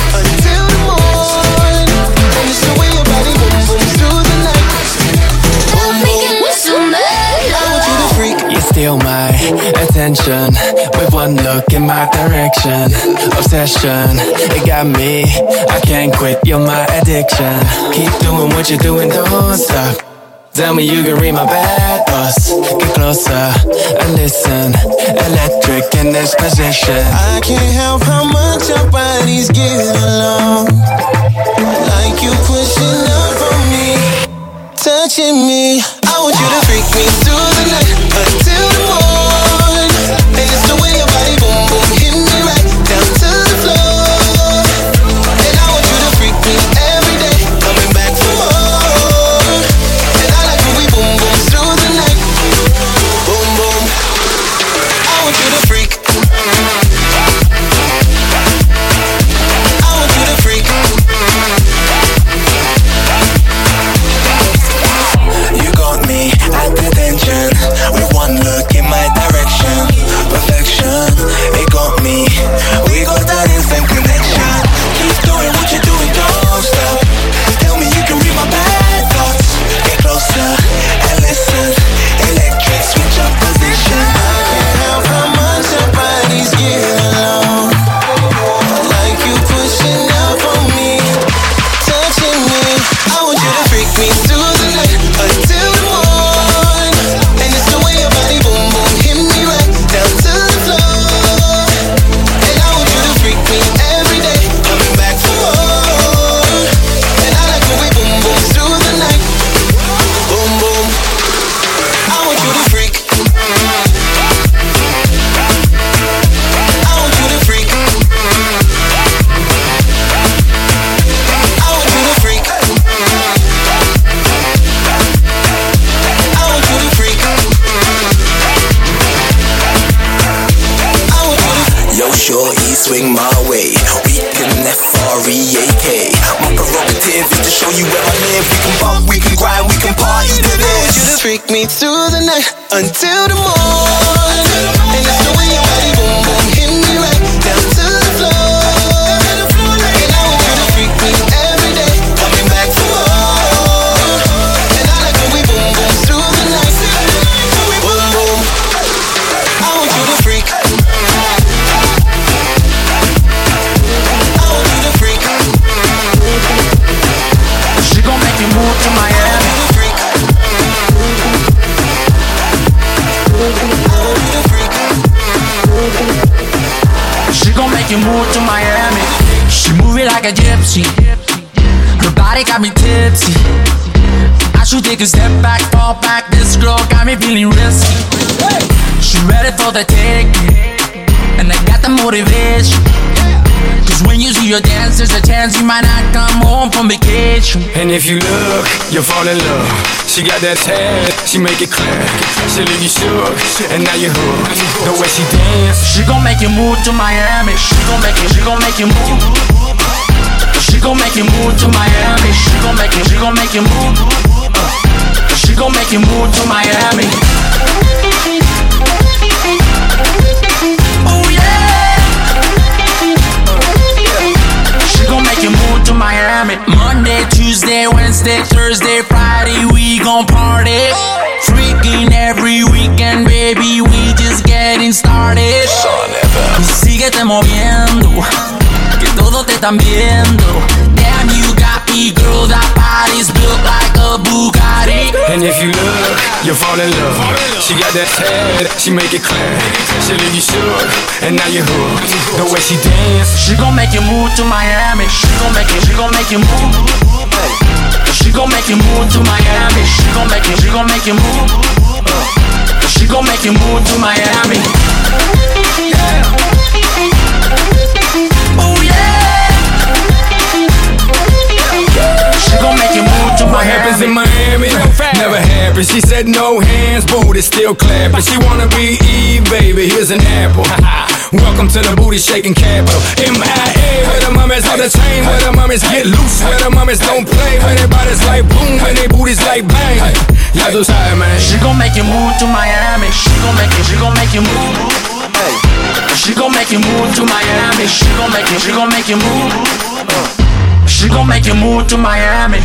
Love me, give me some bad love. You steal my attention with one look in my direction. Obsession, it got me. I can't quit, you're my addiction. Keep doing what you're doing, don't stop. Tell me you can read my bad thoughts. Get closer and listen. Electric in this position. I can't help how much our bodies get along. Like you pushing up on me, touching me. I want you to freak me through the night until the morning. And it's the way your body boom boom hit me right down to the floor. And I want you to freak me every day, coming back for more. And I like when we boom boom through the night, boom boom. I want you to freak. I want you to freak. You got me at attention with one look in my direction. Perfection, it got me. We got that instant connection. Keep doing what you're doing, don't stop. Tell me you can read my bad thoughts. Get closer and listen. Electric, switch up position. I can't help how much our bodies get along. Like you pushing up on me, touching me. I want you to freak me through the night until the morning. And it's the way your body boom boom hit me right down to the floor. And I want you to freak me every day, coming back for more. And I like when we boom boom through the night, boom boom. I want you to freak. I want you to freak. I want you to freak. I want you to freak. I want you to. Yo, shorty, swing my way. We can F R E A K. My prerogative is to show you where I live. We can bump, we can grind, we can party to this. I want you to freak me through the night until the morning. And it's the way your body boom boom hit me right down to the floor. And I want you to freak me every day, coming back for more. She gon' make you move to Miami. She move it like a gypsy. Her body got me tipsy. I should take a step back, fall back. This girl got me feeling risky. She ready for the taking, and I got the motivation. Cause when you see her dance, there's a chance you might not come home from vacation. And if you look, you'll fall in love. She got that tag, she make it clear. She leave you shook, and now you hooked. The way she dance, she gon' make you move to Miami. She gon' make you, she gon' make you move. She gon' make you move to Miami. She gon' make you, she gon' make you move. She gon' make you move to Miami. Oh yeah. She gon' make you move to Miami. Monday, Tuesday, Wednesday, Thursday, Friday, we gon' party. Freaking every weekend, baby, we just getting started. Síguete moviendo, que todos te están viendo. Damn, you got me, girl, that body's built like a Bugatti. and if you look, you'll fall in love. She got that tag, she make it clear. She leave you shook, and now you're hooked. The way she dance, she gon' make you move to Miami. She gon' make you, she gon' make you move. She gon' make you move to Miami. She gon' make you, she gon' make you move. She gon' make you move to Miami. Yeah. Oh yeah. She gon' make you move to Miami. What happens in Miami never happens. She said no hands, booty still clapping. She wanna be Eve, baby. Here's an apple. Welcome to the booty shaking capital. M I A, where the mummies on the chain, where the mummies get loose, where the mummies don't play, where their bodies like boom, where their booties like bang. Y'all do side, man. She gon' make you move to Miami. She gon' make you, she gon' make you move. She gon' make you move to Miami. She gon' make you, she gon' make you move. She gon' make you move to Miami.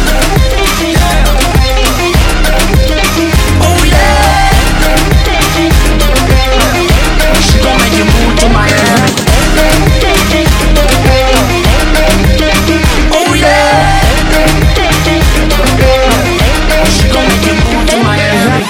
Oh yeah. She gon' make you move to Miami. Oh yeah. She gon' make you move to Miami.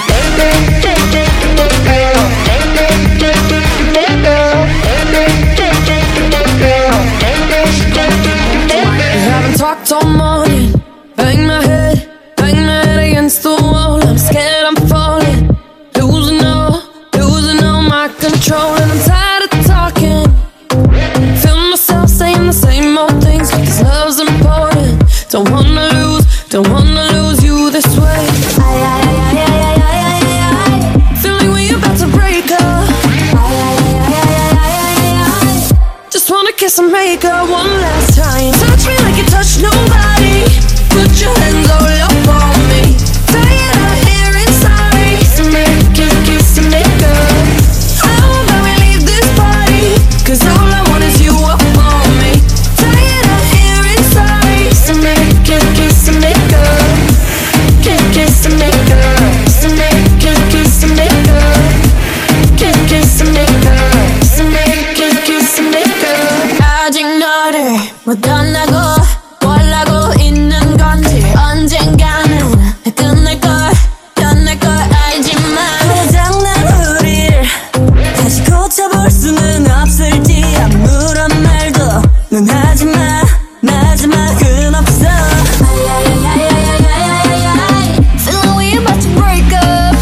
Haven't talked all morning. Bang my head, bang my head against the wall. I'm scared I'm falling, losing all, losing all my control. And I'm tired of talking. Feel myself saying the same old things because love's important. Don't wanna lose, don't wanna lose you this way. Feeling we about to break up. Just wanna kiss and make up one last time. Touch me like you touch nobody. Put your hands all up on me. Tired of hearing sorry. So make it, kiss and make up. How about we leave this party? Cause all I want is you up on me. Tired of hearing sorry. So make it, kiss and make up. Kiss, kiss and make up. So make it, kiss and make up. Kiss, kiss and make up. So make it, kiss and make up. 아직 너를 못 떠나고 뭘 하고 있는 건지 언젠가는 끝날걸 끝날걸 알지만 장난 우릴 다시 고쳐볼 수는 없을지 아무런 말도 넌 하지마 마지막은 없어. Feeling we about to break up.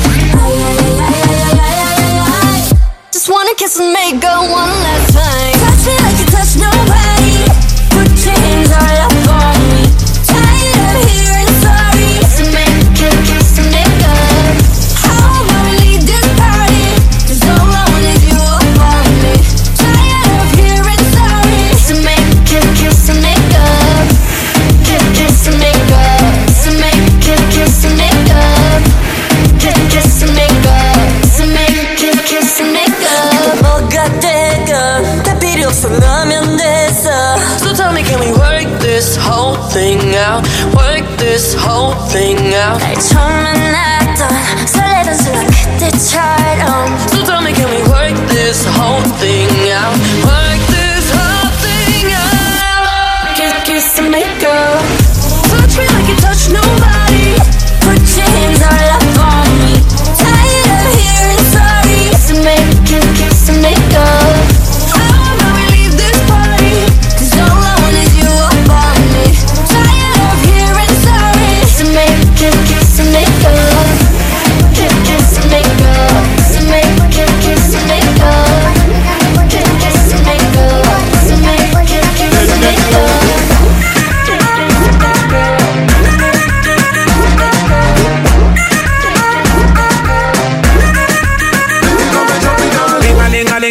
Just wanna kiss and make up one last time. Touch me like you touch nobody. Put your hands all up on me. Tired of hearing sorry. So make it, kiss and make up. How about we leave this party? Cause all I want is you up on me. Tired of hearing sorry. So make it, kiss and make up. Kiss, kiss and make up. So make it, kiss and make up. Kiss, kiss and make up. So make it, kiss and make up. 뭐가 되건 다 필요 없어 너면 됐어. So tell me, can we work this whole thing out? Work this whole thing out. 날 처음 만났던 설레던 순간 그때처럼. So tell me, can we work this whole thing out? Work this whole thing out. Kiss, kiss and make up. Touch me like you touch nobody. Put your hands all up on me. Tired of hearing sorry.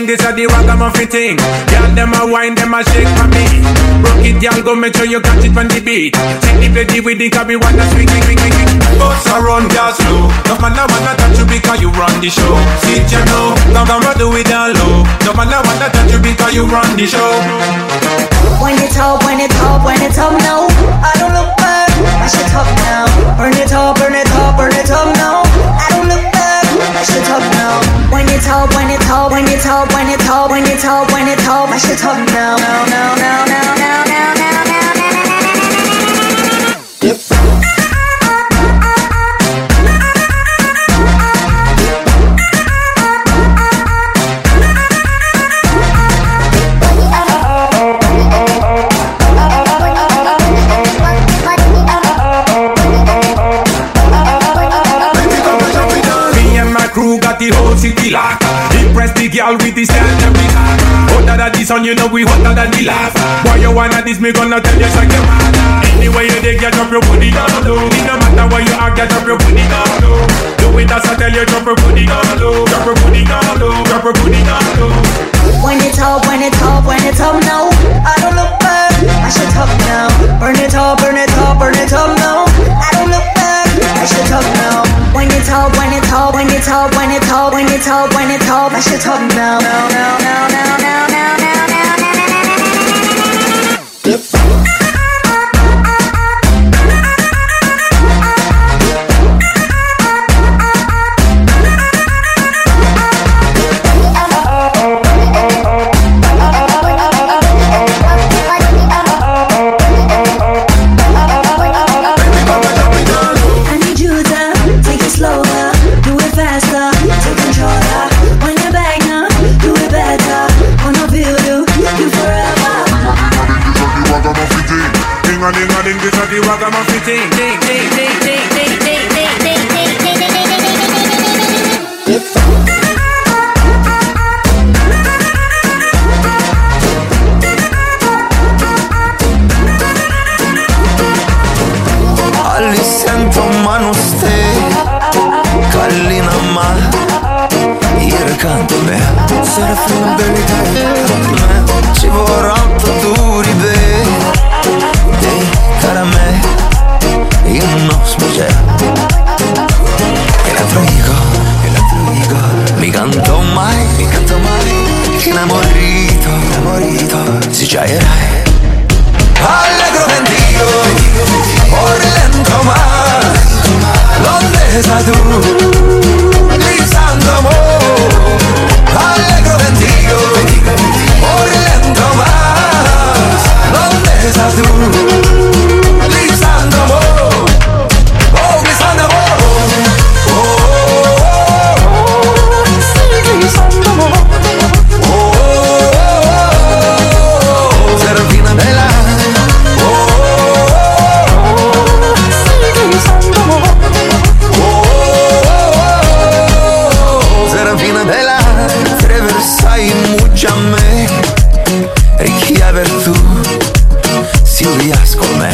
ding, this a the ragamuffin thing. Girl, them a wine, them a shake for me. Rock it, girl, go make sure you catch it on the beat. Take the lady with the cabby, wanna swing, swing, swing, swing, swing. Bust around, girl, slow. No man, I wanna touch you because you run the show. Sit you know, come come do it down low. No man, I wanna touch you because you run the show. When it's up, when it's up, when it's up now, I don't look back, I should top now. Burn it up, burn it up, burn it up now. I don't look back, I should top now. When it's up, when it's up, when it's up, when it's up, when it's up, when it's up, I should top now. Now, now, now, now, now, now, now, now, now. Yep. The whole city lock. Impress the girl with the style that we got. Hotter than the sun, you know we hotter than the laugh. Why you wanna this, me gonna tell you shake your mother. Anyway you dig, you drop your booty down low. It no matter why you act, you drop your booty down low. Do it as I tell you, drop your booty down low. Drop your booty down low, drop your booty down low. When it's up, when it's up, when it's up now, I don't look back, I should top now. Burn it up, burn it up, burn it up now. I don't look back, I should top now. When it's up, when it's up, when it's up, when it's up, when it's up, when it's up, I should top now. Now, now, now, now, now, now, now, now, now, now. Yep. Ding-a-ding-a-ding, this is the ragamuffin thing. Ding, ding, ding, ding, ding, ding, ding, ding, ding, ding, ding, ding, ding. Ali sento mano ste, Kallina ma, ieri canto me. Serafina belli ci vorrà tu ribe. Cara me, io non smuggio. E l'altro dico, e l'altro dico, mi canto mai, mi canto mai. Innamorito, innamorito, si gioierai. Allegro vendigo, por lento ma, ¿dónde estás tú? Lisando amor. Allegro vendigo, por lento ma, ¿dónde estás tú? Lisando amor, oh, lisando amor, oh, oh, oh, sigue lisando amor, oh, oh, oh, Serafina bella, oh, oh, oh, sigue lisando amor, oh, oh, oh, Serafina bella, attraversai mucho a me, richiaver tu. Silvias con me.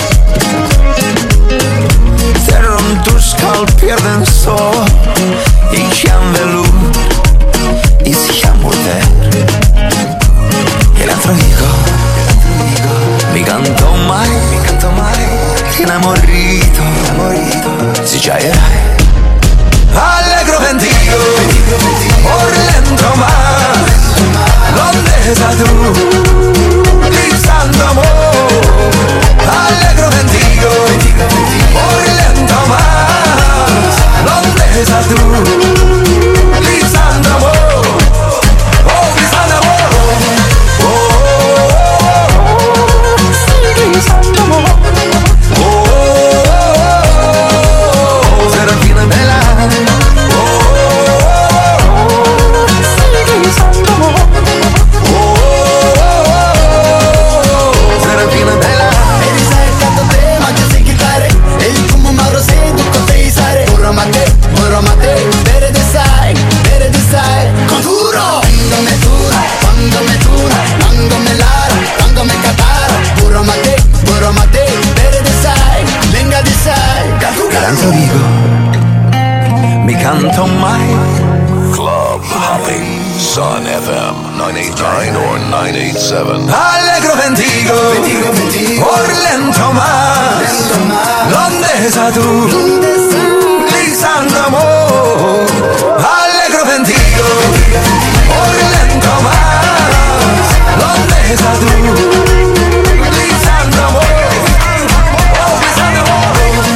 Terron tu skal pierden så I kjem velur I siamo der E l'altro dico Mi canto mai Mi canto mai Innamorito Innamorito Si gioierai Allegro vendigo Por lento ma ¿Dónde estás tú? Lisando amor Allegro vendigo Por lento más ¿Dónde estás tú? Lisando amor Oh, lisando amor Oh, oh, oh, oh. Sigue lisando amor Oh, oh, oh, Serafina bella Oh, oh, oh, sigue lisando amor Serafina bella E mi sai tanto te, ma che sei chitarre E il come Mauro sei tu con te i sare Burro ma te, burro ma te Bere de sai, bere de sai Conduro Quando me dura, quando me dura Quando me lara, quando me catara Burro ma te, burro ma te Bere de sai, venga de sai Canto dico Mi canto mai Club Club Hopping, Sun F M nine eighty-nine or nine eighty-seven. Allegro contigo, por lento más. ¿Dónde estás tú? Grisando amor. Allegro contigo, por lento más. ¿Dónde estás tú? Grisando amor. Oh, grisando amor.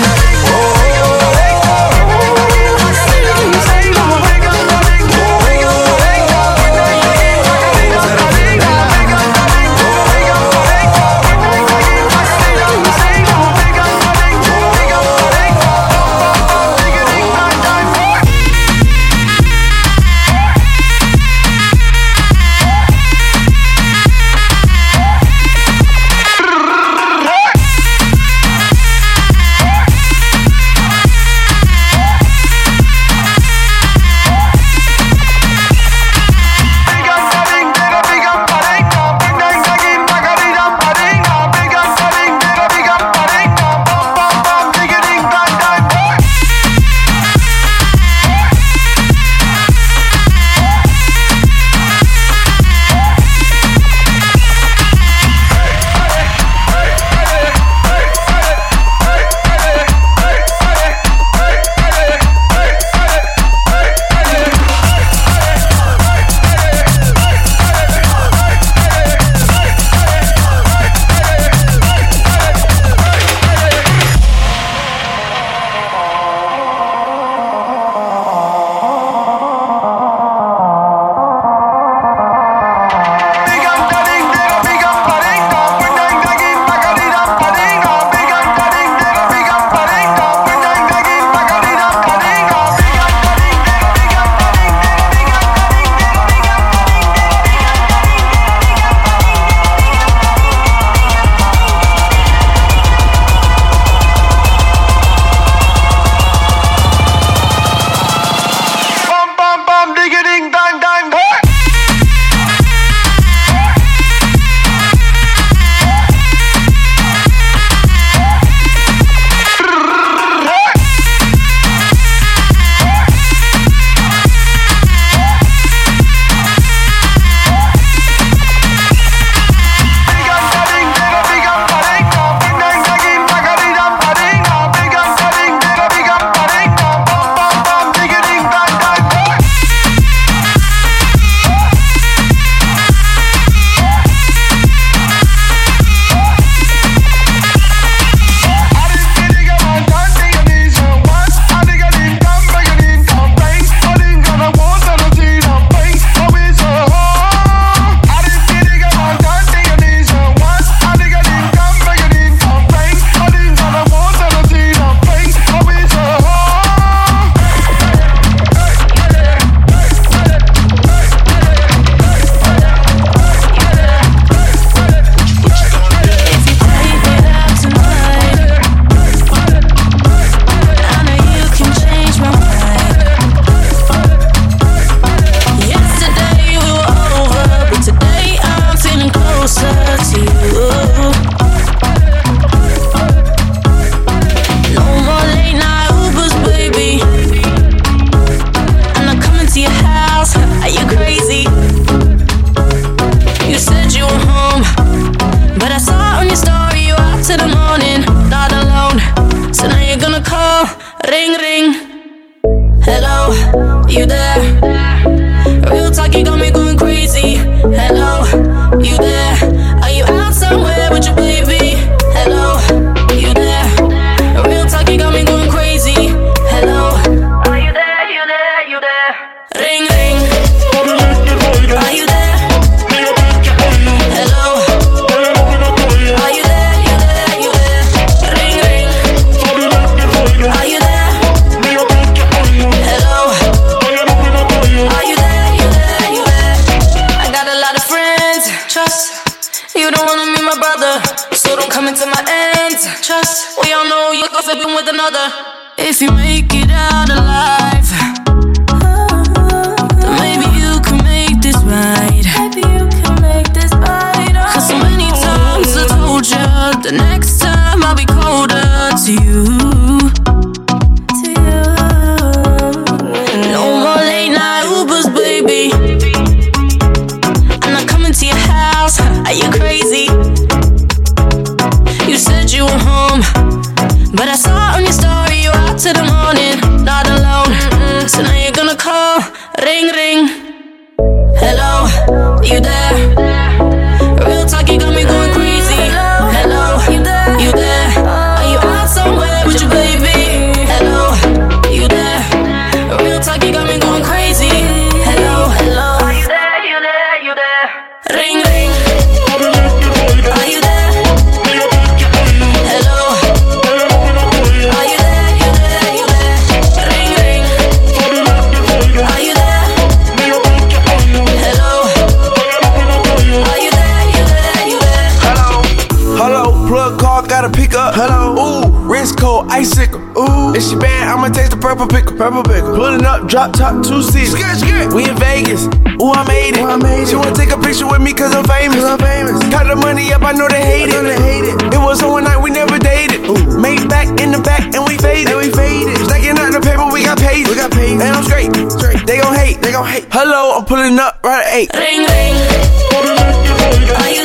If you make it out alive, then maybe you can make this right. Cause so many times I told you, the next time I'll be colder to you. No more late night Ubers, baby. sickle. Ooh, if she bad, I'ma taste the purple pickle. Purple pickle. Pulling up, drop top, two seats. We in Vegas. Ooh, I made it. Ooh, I made it. She wanna take a picture with me cause I'm famous. Cause I'm famous. Got the money up, I know they hate it. They hate it. It was on one night we never dated. Ooh. Made back in the back and we faded. And we faded. Stacking out the paper, we got paid. We got paid. And I'm straight. straight. They gon' hate. They gon' hate. Hello, I'm pulling up right at eight. Ring ring. Are you